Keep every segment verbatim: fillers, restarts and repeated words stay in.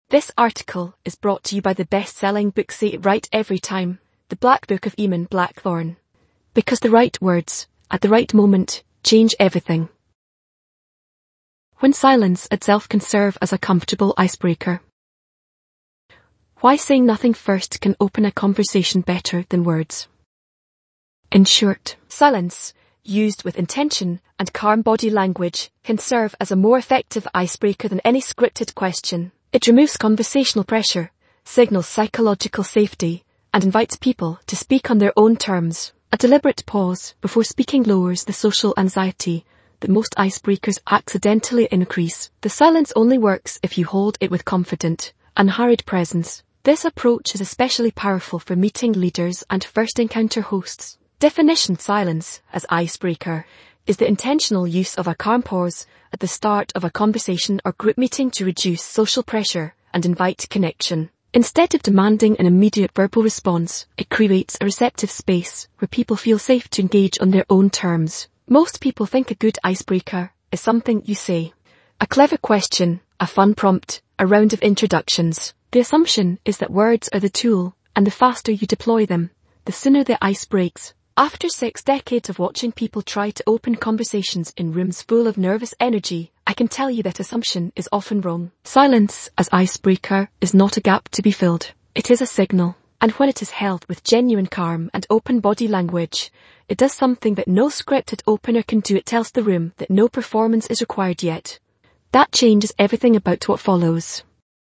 This article is brought to you by the best-selling book Say It Right Every Time, The Black Book of Eamon Blackthorne. Because the right words, at the right moment, change everything. When silence itself can serve as a comfortable icebreaker. Why saying nothing first can open a conversation better than words. In short, silence, used with intention and calm body language, can serve as a more effective icebreaker than any scripted question. It removes conversational pressure, signals psychological safety, and invites people to speak on their own terms. A deliberate pause before speaking lowers the social anxiety that most icebreakers accidentally increase. The silence only works if you hold it with confident, unhurried presence. This approach is especially powerful for meeting leaders and first encounter hosts. Definition: silence as icebreaker is the intentional use of a calm pause at the start of a conversation or group meeting to reduce social pressure and invite connection. Instead of demanding an immediate verbal response, it creates a receptive space where people feel safe to engage on their own terms. Most people think a good icebreaker is something you say. A clever question, a fun prompt, a round of introductions. The assumption is that words are the tool, and the faster you deploy them, the sooner the ice breaks. After six decades of watching people try to open conversations in rooms full of nervous energy, I can tell you that assumption is often wrong. Silence as icebreaker is not a gap to be filled. It is a signal, and when it is held with genuine calm and open body language, it does something that no scripted opener can do. It tells the room that no performance is required yet. That changes everything about what follows.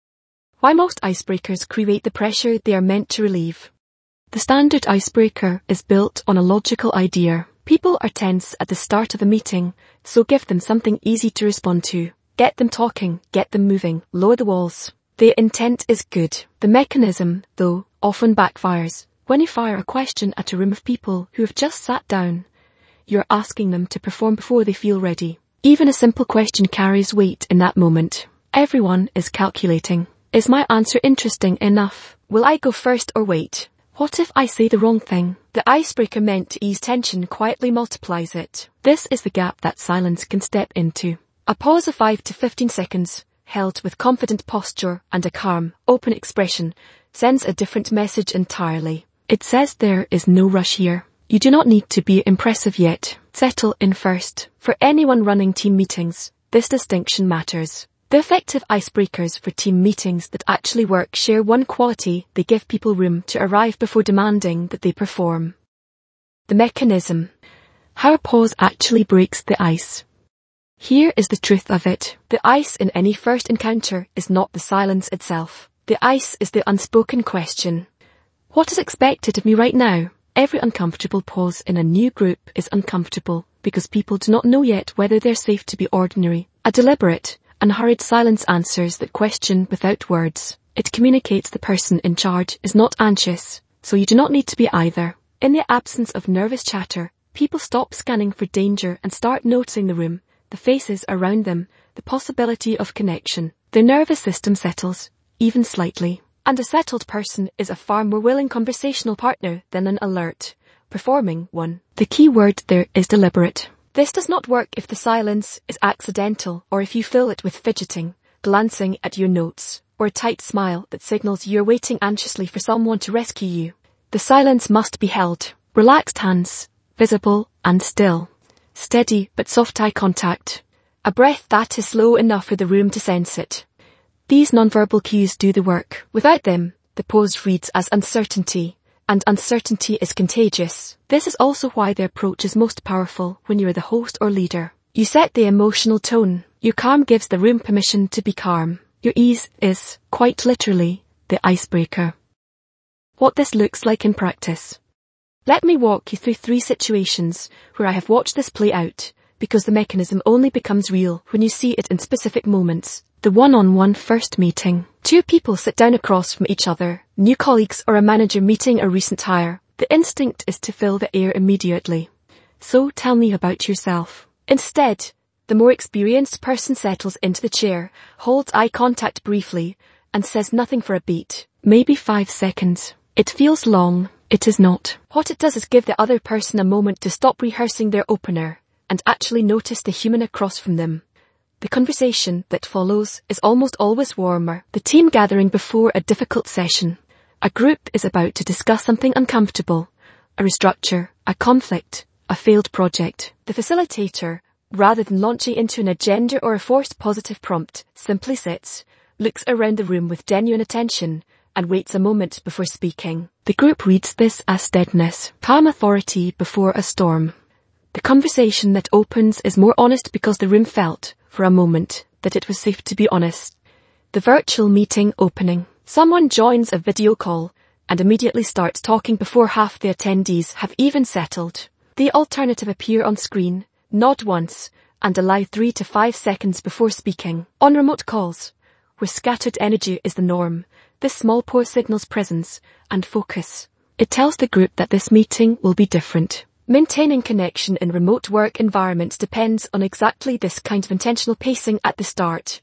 Why most icebreakers create the pressure they are meant to relieve. The standard icebreaker is built on a logical idea. People are tense at the start of a meeting, so give them something easy to respond to. Get them talking, get them moving, lower the walls. The intent is good. The mechanism, though, often backfires. When you fire a question at a room of people who have just sat down, you're asking them to perform before they feel ready. Even a simple question carries weight in that moment. Everyone is calculating. Is my answer interesting enough? Will I go first or wait? What if I say the wrong thing? The icebreaker meant to ease tension quietly multiplies it. This is the gap that silence can step into. A pause of five to fifteen seconds, held with confident posture and a calm, open expression, sends a different message entirely. It says there is no rush here. You do not need to be impressive yet. Settle in first. For anyone running team meetings, this distinction matters. The effective icebreakers for team meetings that actually work share one quality: they give people room to arrive before demanding that they perform. The mechanism. How a pause actually breaks the ice. Here is the truth of it. The ice in any first encounter is not the silence itself. The ice is the unspoken question. What is expected of me right now? Every uncomfortable pause in a new group is uncomfortable because people do not know yet whether they're safe to be ordinary. A deliberate, unhurried silence answers that question without words. It communicates the person in charge is not anxious, so you do not need to be either. In the absence of nervous chatter, people stop scanning for danger and start noticing the room, the faces around them, the possibility of connection. Their nervous system settles, even slightly. And a settled person is a far more willing conversational partner than an alert, performing one. The key word there is deliberate. This does not work if the silence is accidental or if you fill it with fidgeting, glancing at your notes, or a tight smile that signals you're waiting anxiously for someone to rescue you. The silence must be held. Relaxed hands, visible and still. Steady but soft eye contact. A breath that is slow enough for the room to sense it. These nonverbal cues do the work. Without them, the pause reads as uncertainty, and uncertainty is contagious. This is also why the approach is most powerful when you're the host or leader. You set the emotional tone. Your calm gives the room permission to be calm. Your ease is, quite literally, the icebreaker. What this looks like in practice. Let me walk you through three situations where I have watched this play out, because the mechanism only becomes real when you see it in specific moments. The one-on-one first meeting. Two people sit down across from each other, new colleagues or a manager meeting a recent hire. The instinct is to fill the air immediately. So tell me about yourself. Instead, the more experienced person settles into the chair, holds eye contact briefly, and says nothing for a beat. Maybe five seconds. It feels long. It is not. What it does is give the other person a moment to stop rehearsing their opener, and actually notice the human across from them. The conversation that follows is almost always warmer. The team gathering before a difficult session. A group is about to discuss something uncomfortable, a restructure, a conflict, a failed project. The facilitator, rather than launching into an agenda or a forced positive prompt, simply sits, looks around the room with genuine attention, and waits a moment before speaking. The group reads this as steadiness, calm authority before a storm. The conversation that opens is more honest because the room felt, for a moment, that it was safe to be honest. The virtual meeting opening. Someone joins a video call and immediately starts talking before half the attendees have even settled. The alternative appear on screen, nod once, and allow three to five seconds before speaking. On remote calls, where scattered energy is the norm, this small pause signals presence and focus. It tells the group that this meeting will be different. Maintaining connection in remote work environments depends on exactly this kind of intentional pacing at the start.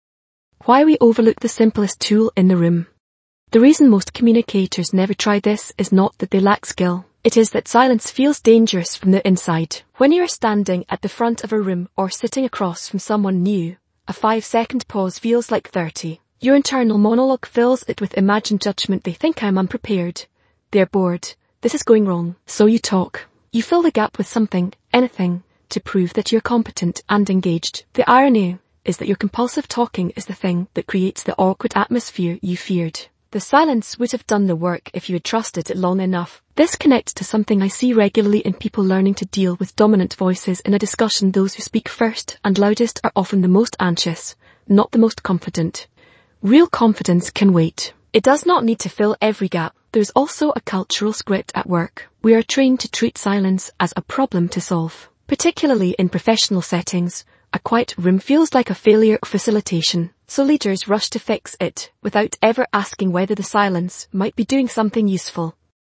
Why we overlook the simplest tool in the room. The reason most communicators never try this is not that they lack skill. It is that silence feels dangerous from the inside. When you are standing at the front of a room or sitting across from someone new, a five-second pause feels like thirty. Your internal monologue fills it with imagined judgment. They think I'm unprepared. They're bored. This is going wrong. So you talk. You fill the gap with something, anything, to prove that you're competent and engaged. The irony is that your compulsive talking is the thing that creates the awkward atmosphere you feared. The silence would have done the work if you had trusted it long enough. This connects to something I see regularly in people learning to deal with dominant voices in a discussion. Those who speak first and loudest are often the most anxious, not the most confident. Real confidence can wait. It does not need to fill every gap. There's also a cultural script at work. We are trained to treat silence as a problem to solve. Particularly in professional settings, a quiet room feels like a failure of facilitation. So leaders rush to fix it without ever asking whether the silence might be doing something useful.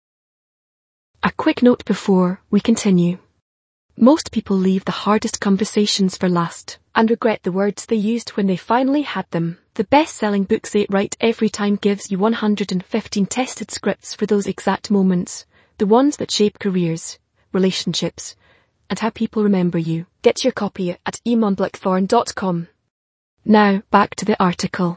A quick note before we continue. Most people leave the hardest conversations for last and regret the words they used when they finally had them. The best-selling book Say It Right Every Time gives you one hundred fifteen tested scripts for those exact moments, the ones that shape careers, relationships, and how people remember you. Get your copy at eamon blackthorn dot com. Now, back to the article.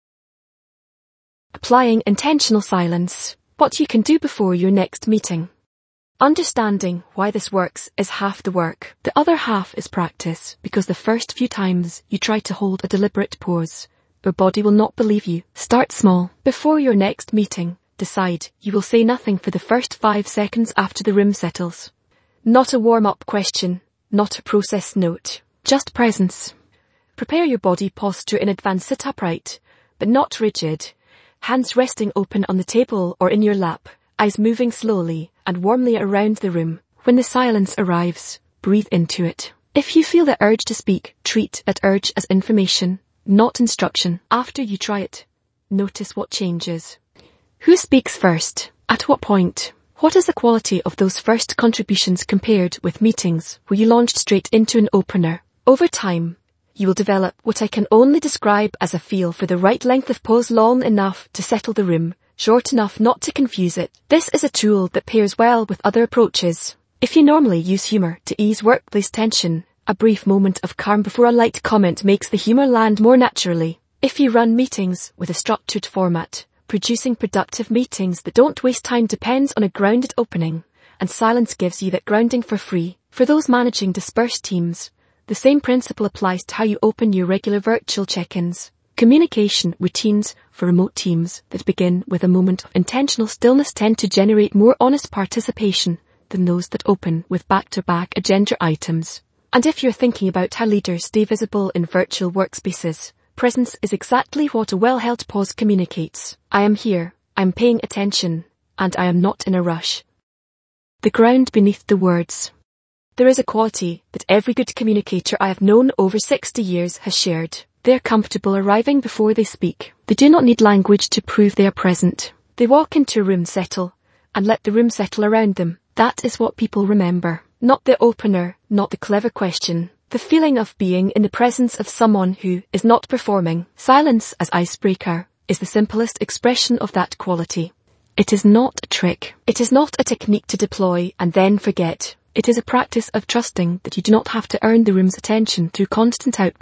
Applying intentional silence. What you can do before your next meeting. Understanding why this works is half the work. The other half is practice, because the first few times you try to hold a deliberate pause, your body will not believe you. Start small. Before your next meeting, decide you will say nothing for the first five seconds after the room settles. Not a warm-up question, not a process note, just presence. Prepare your body posture in advance. Sit upright, but not rigid. Hands resting open on the table or in your lap, eyes moving slowly and warmly around the room. When the silence arrives, breathe into it. If you feel the urge to speak, treat that urge as information, not instruction. After you try it, notice what changes. Who speaks first? At what point? What is the quality of those first contributions compared with meetings where you launched straight into an opener? Over time, you will develop what I can only describe as a feel for the right length of pause, long enough to settle the room, short enough not to confuse it. This is a tool that pairs well with other approaches. If you normally use humor to ease workplace tension, a brief moment of calm before a light comment makes the humor land more naturally. If you run meetings with a structured format, producing productive meetings that don't waste time depends on a grounded opening, and silence gives you that grounding for free. For those managing dispersed teams, the same principle applies to how you open your regular virtual check-ins. Communication routines for remote teams that begin with a moment of intentional stillness tend to generate more honest participation than those that open with back-to-back agenda items. And if you're thinking about how leaders stay visible in virtual workspaces, presence is exactly what a well-held pause communicates. I am here, I'm paying attention, and I am not in a rush. The ground beneath the words. There is a quality that every good communicator I have known over sixty years has shared. They are comfortable arriving before they speak. They do not need language to prove they are present. They walk into a room, settle, and let the room settle around them. That is what people remember. Not the opener, not the clever question. The feeling of being in the presence of someone who is not performing. Silence as icebreaker is the simplest expression of that quality. It is not a trick. It is not a technique to deploy and then forget. It is a practice of trusting that you do not have to earn the room's attention through constant output.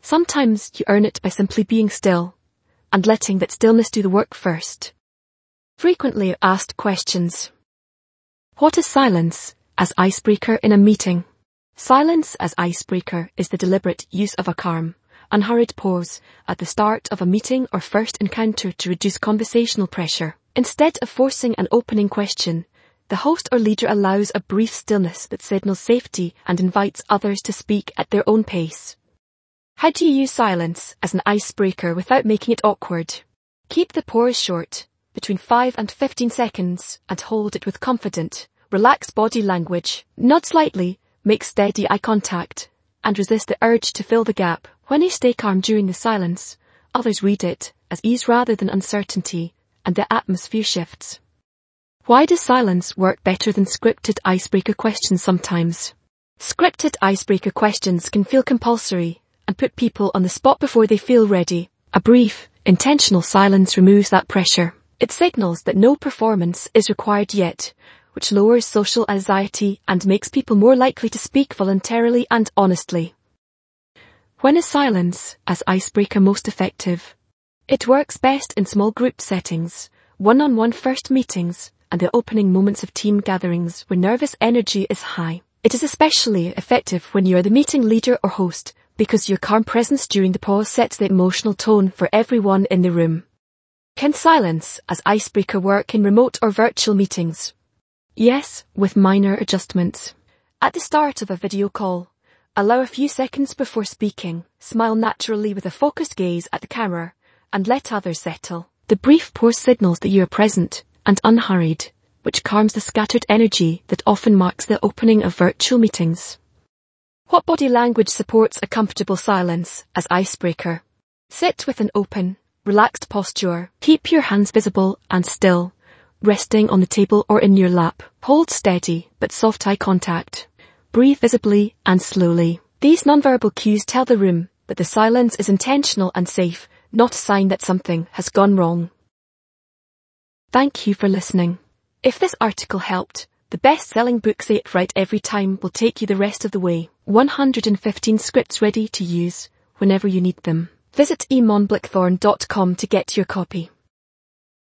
Sometimes you earn it by simply being still and letting that stillness do the work first. Frequently asked questions. What is silence as icebreaker in a meeting? Silence as icebreaker is the deliberate use of a calm, unhurried pause at the start of a meeting or first encounter to reduce conversational pressure. Instead of forcing an opening question, the host or leader allows a brief stillness that signals safety and invites others to speak at their own pace. How do you use silence as an icebreaker without making it awkward? Keep the pause short, between five and fifteen seconds, and hold it with confident, relaxed body language. Nod slightly, make steady eye contact, and resist the urge to fill the gap. When you stay calm during the silence, others read it as ease rather than uncertainty, and the atmosphere shifts. Why does silence work better than scripted icebreaker questions sometimes? Scripted icebreaker questions can feel compulsory and put people on the spot before they feel ready. A brief, intentional silence removes that pressure. It signals that no performance is required yet, which lowers social anxiety and makes people more likely to speak voluntarily and honestly. When is silence as icebreaker most effective? It works best in small group settings, one-on-one first meetings, and the opening moments of team gatherings where nervous energy is high. It is especially effective when you are the meeting leader or host, because your calm presence during the pause sets the emotional tone for everyone in the room. Can silence as icebreaker work in remote or virtual meetings? Yes, with minor adjustments. At the start of a video call, allow a few seconds before speaking, smile naturally with a focused gaze at the camera, and let others settle. The brief pause signals that you are present and unhurried, which calms the scattered energy that often marks the opening of virtual meetings. What body language supports a comfortable silence as icebreaker? Sit with an open, relaxed posture. Keep your hands visible and still, resting on the table or in your lap. Hold steady but soft eye contact. Breathe visibly and slowly. These nonverbal cues tell the room that the silence is intentional and safe, not a sign that something has gone wrong. Thank you for listening. If this article helped, the best-selling book Say It Right Every Time will take you the rest of the way. one hundred fifteen scripts ready to use whenever you need them. Visit e mon blackthorn dot com to get your copy.